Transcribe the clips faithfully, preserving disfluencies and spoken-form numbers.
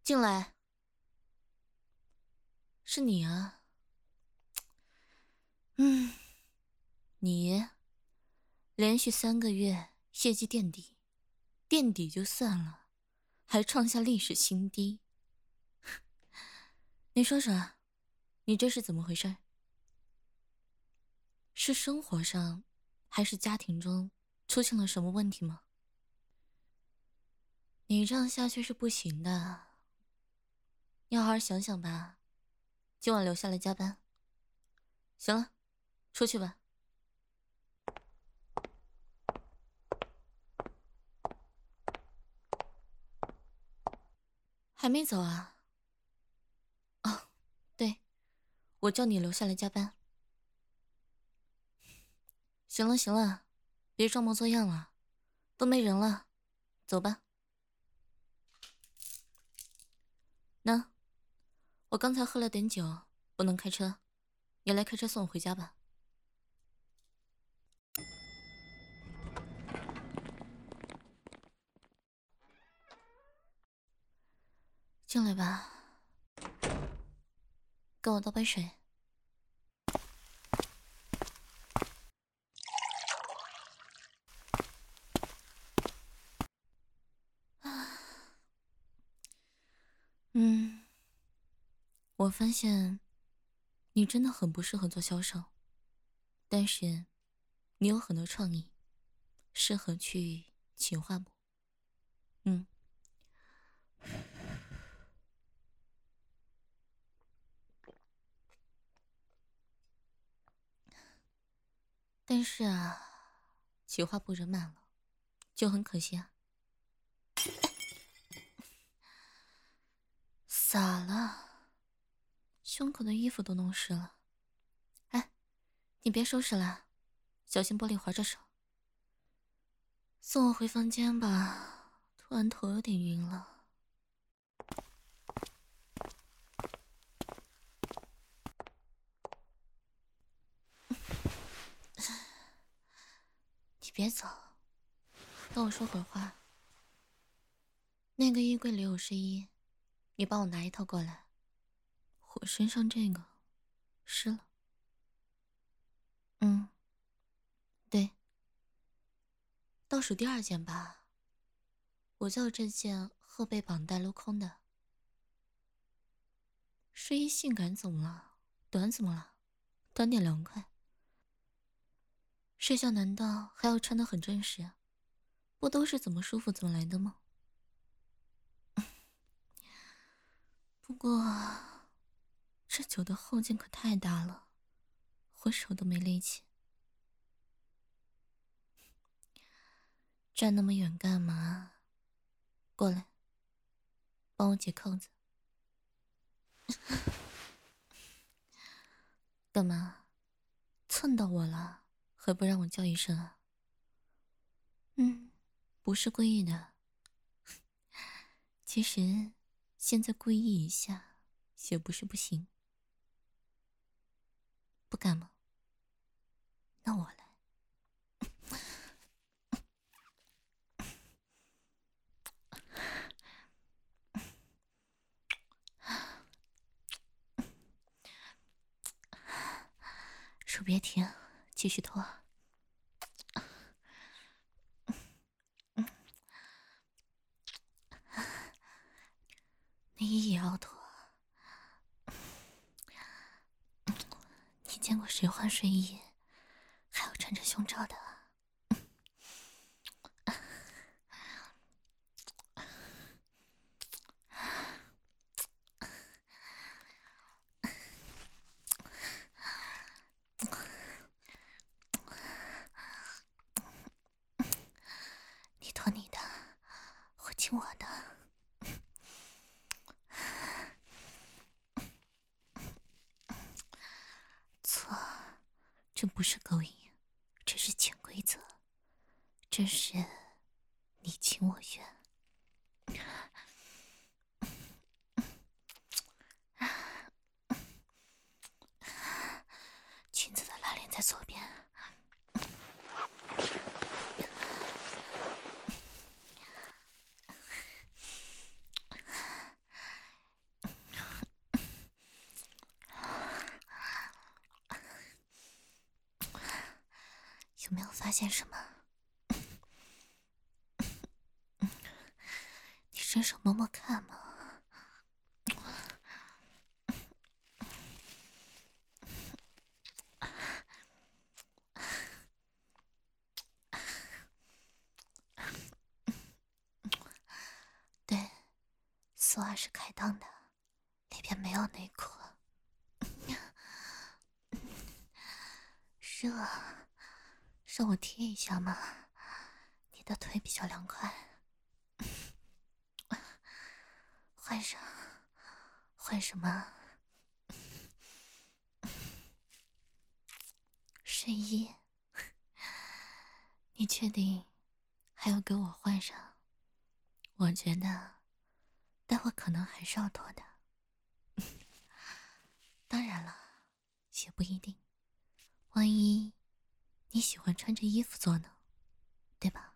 进来。是你啊。嗯，你连续三个月业绩垫底，垫底就算了，还创下历史新低。你说说，你这是怎么回事？是生活上还是家庭中出现了什么问题吗？你这样下去是不行的，你好好想想吧。今晚留下来加班。行了，出去吧。还没走啊？哦，对，我叫你留下来加班。行了行了，别装模作样了，都没人了，走吧。那，我刚才喝了点酒，不能开车，你来开车送我回家吧。进来吧，给我倒杯水。嗯，我发现你真的很不适合做销售，但是你有很多创意，适合去企划部。嗯，但是啊，企划部人满了，就很可惜啊。洒了，胸口的衣服都弄湿了。哎，你别收拾了，小心玻璃划着手。送我回房间吧，突然头有点晕了。你别走，跟我说会儿话。那个衣柜里有睡衣，你帮我拿一套过来。我身上这个湿了。嗯，对，倒数第二件吧。我叫这件后背绑带镂空的。睡衣性感怎么了？短怎么了？短点凉快。睡觉难道还要穿得很正式？不都是怎么舒服怎么来的吗？不过这酒的后劲可太大了，我手都没力气。站那么远干嘛？过来，帮我解扣子。干嘛？蹭到我了，还不让我叫一声啊？嗯，不是故意的。其实现在故意一下也不是不行。不敢吗？那我来。手别停，继续脱。内衣也要脱。你见过谁换睡衣还要穿着胸罩的？你脱你的，我亲我的。错，这不是勾引，这是潜规则，这是你情我愿。裙子的拉链在左边。 有没有发现什么？你伸手摸摸看嘛。对，丝袜是开裆的，里边没有内裤。热啊，让我贴一下嘛，你的腿比较凉快。换上，换什么？睡衣？你确定还要给我换上？我觉得待会可能还是要脱的。当然了，也不一定，万一你喜欢穿着衣服做呢，对吧？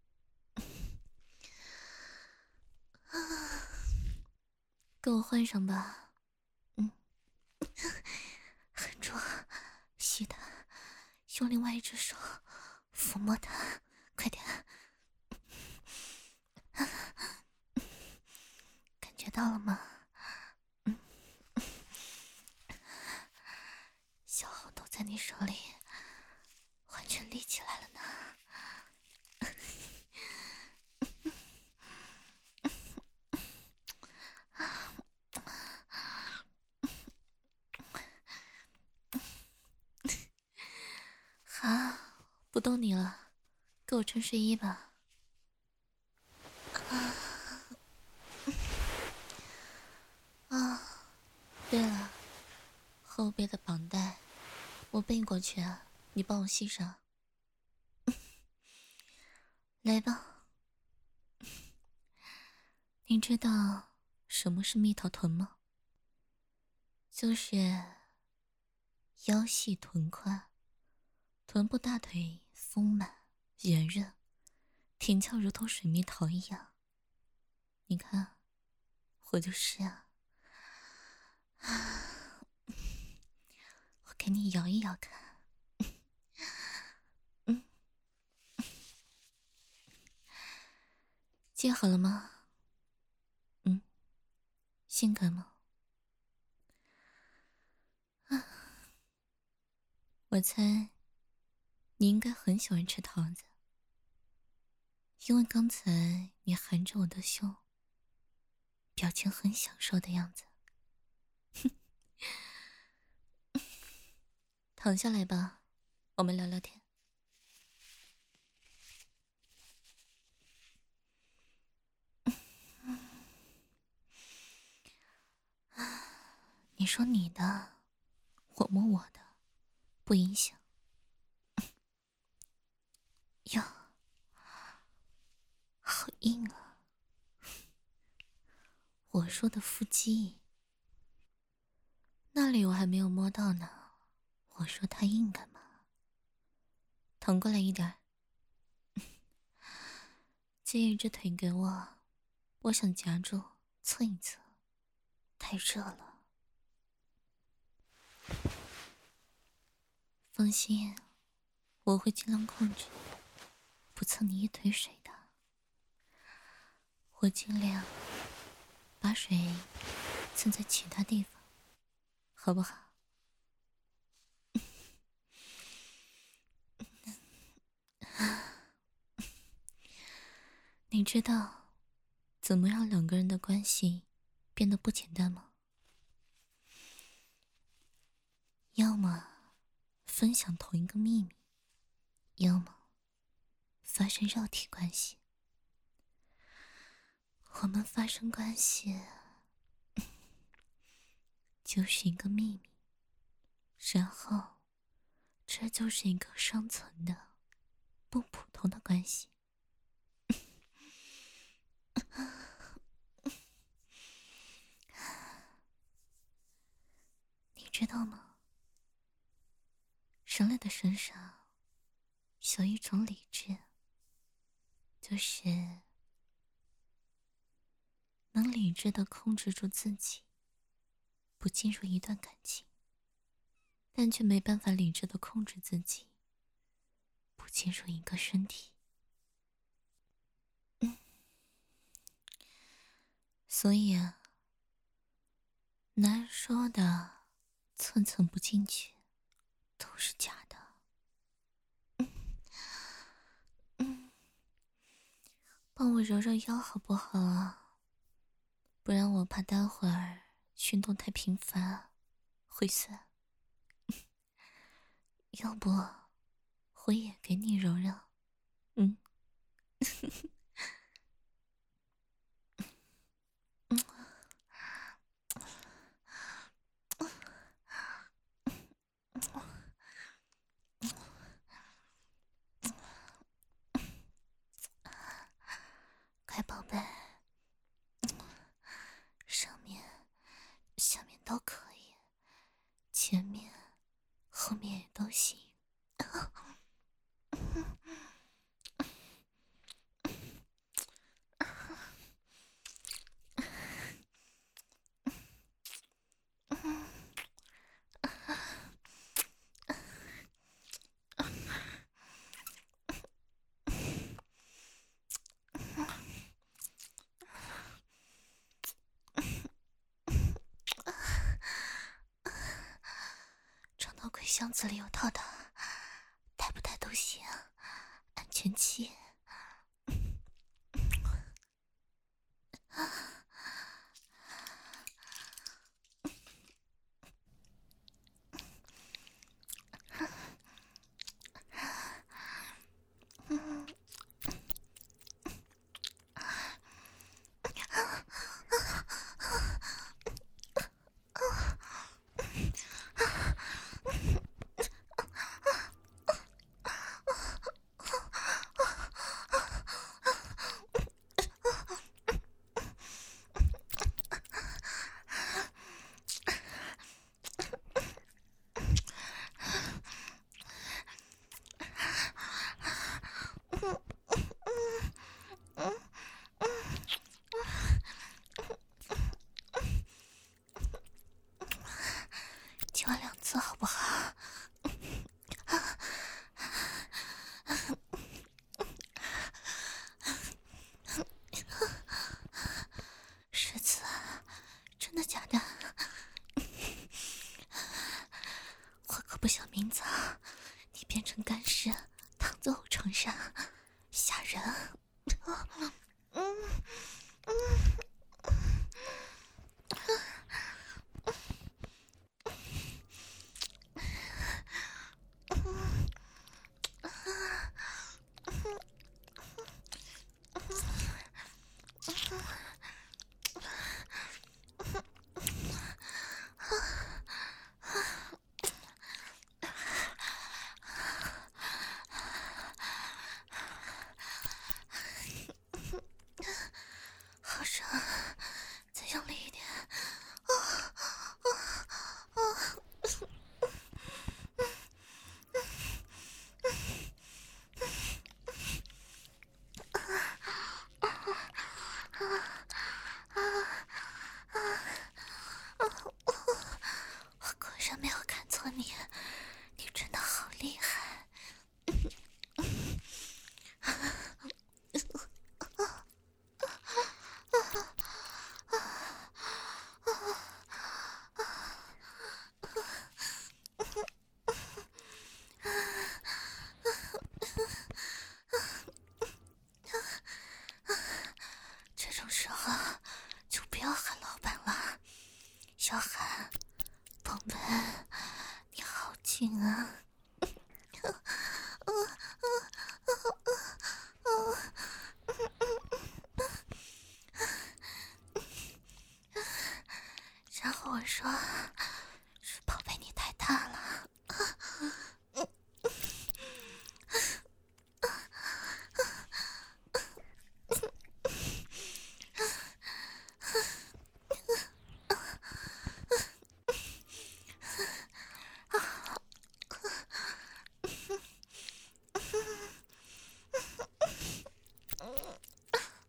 给我换上吧。嗯，狠住，吸它，用另外一只手抚摸它，快点。感觉到了吗？嗯，小猴都在你手里完全立起来了呢。好，不动你了，给我穿睡衣吧。啊啊，对了，后背的绑带我背过去啊，你帮我系上。来吧。你知道什么是蜜桃臀吗？就是腰细臀宽，臀部大腿丰满圆润，挺翘如同水蜜桃一样。你看，我就是啊。我给你摇一摇看。嗯，系好了吗？嗯，性感吗？啊，我猜你应该很喜欢吃桃子，因为刚才你含着我的胸，表情很享受的样子。躺下来吧，我们聊聊天。你说你的，我摸我的，不影响。哟，好硬啊！我说的腹肌，那里我还没有摸到呢。我说它硬干嘛？躺过来一点。借一只腿给我，我想夹住蹭一蹭，太热了。放心，我会尽量控制，不蹭你一腿水的。我尽量把水蹭在其他地方，好不好？你知道怎么让两个人的关系变得不简单吗？要么分享同一个秘密，要么发生肉体关系。我们发生关系就是一个秘密，然后这就是一个双层的不普通的关系。你知道吗？人类的身上有一种理智，就是能理智地控制住自己，不进入一段感情，但却没办法理智地控制自己，不进入一个身体。嗯，所以啊，男人说的寸寸不进去都是假的。嗯嗯，帮我揉揉腰好不好啊？不然我怕待会儿运动太频繁会酸。要不我也给你揉揉。嗯。乖宝贝，上面下面都可以，前面后面也都行。装到鬼箱子里有套的，带不带都行，安全期。今晚两次好不好？十次，真的假的？我可不想明早你变成干尸躺在我床上，吓人。嗯嗯好爽，再用力一点。啊啊啊！我果然没有看错你，你真的好厉害。这种时候就不要喊老板了，要喊宝贝，你好近啊。然后我说，宝贝你太大了。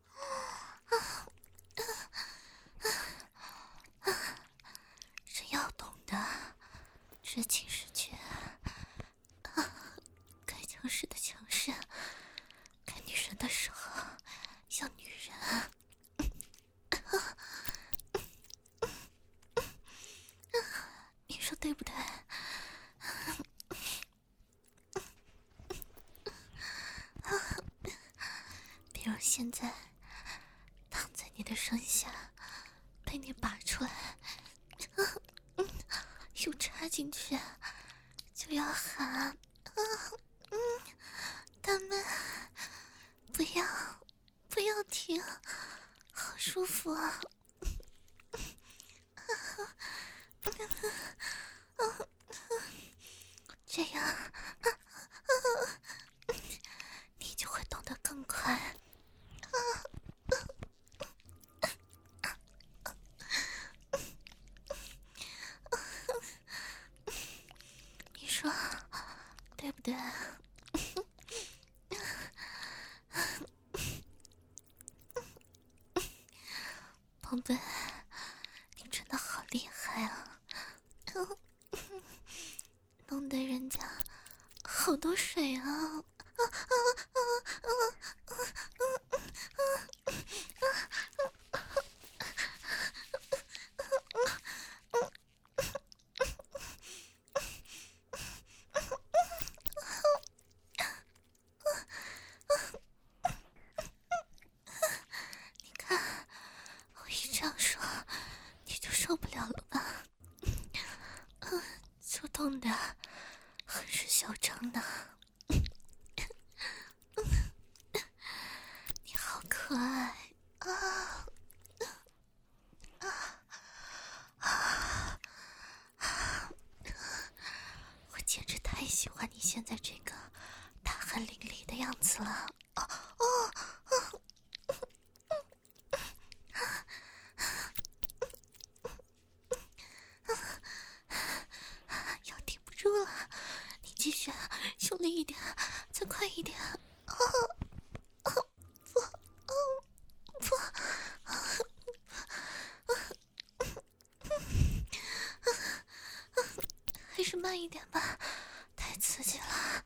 这要势的强势，看女人的时候像女人。你说对不对？比如现在躺在你的身下，被你拔出来，又插进去，就要喊大妹，不要不要停，好舒服啊。这样你就会动得更快。你说对不对？宝贝，你真的好厉害啊，弄得人家好多水啊。你看我一这样说你就受不了了吧？嗯，就动的很是嚣张的。你好可爱啊！我简直太喜欢你现在这个大汗淋漓的样子了。哦哦哦！要顶不住了，你继续，用力一点，再快一点。哦哦不哦不！还是慢一点吧，太刺激了。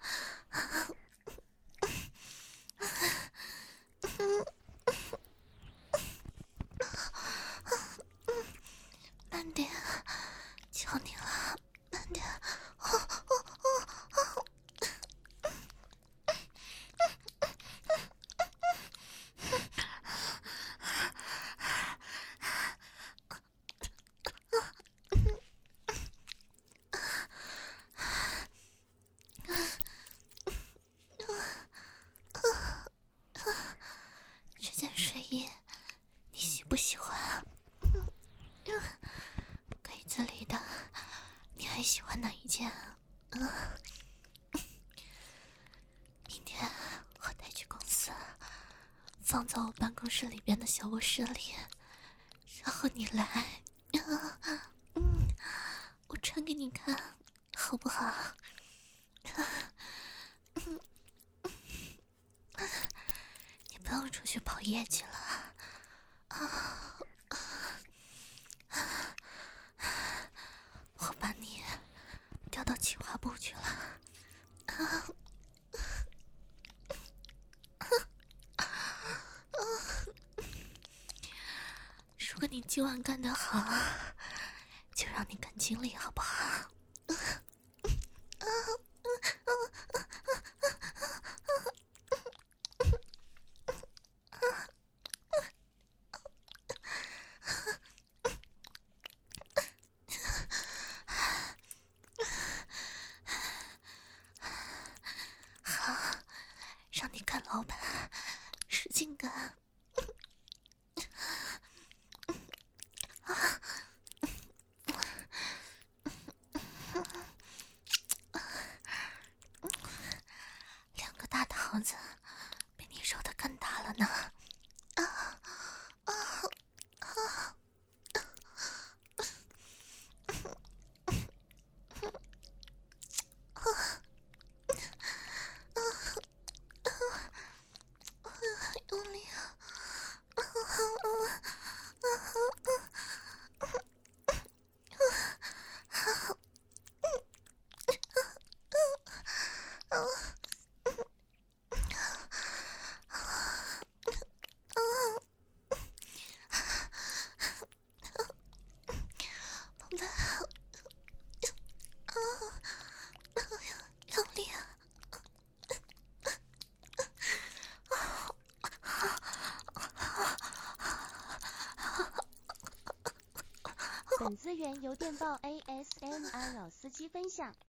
慢点，求你了，慢点。哦哦哦哦！这件睡衣你喜不喜欢啊？柜子里的你还喜欢哪一件啊？嗯，明天我带去公司，放在我办公室里边的小卧室里，然后你来，嗯，我穿给你看，好不好？你不用出去跑业绩了啊！我把你调到企划部去了啊！如果你今晚干得好，就让你干经理，好不好？好，让你干老板，使劲干。两个大桃子被你揉得更大了呢。啊啊啊！用力啊！ 本资源由电报 A S M R 老司机分享。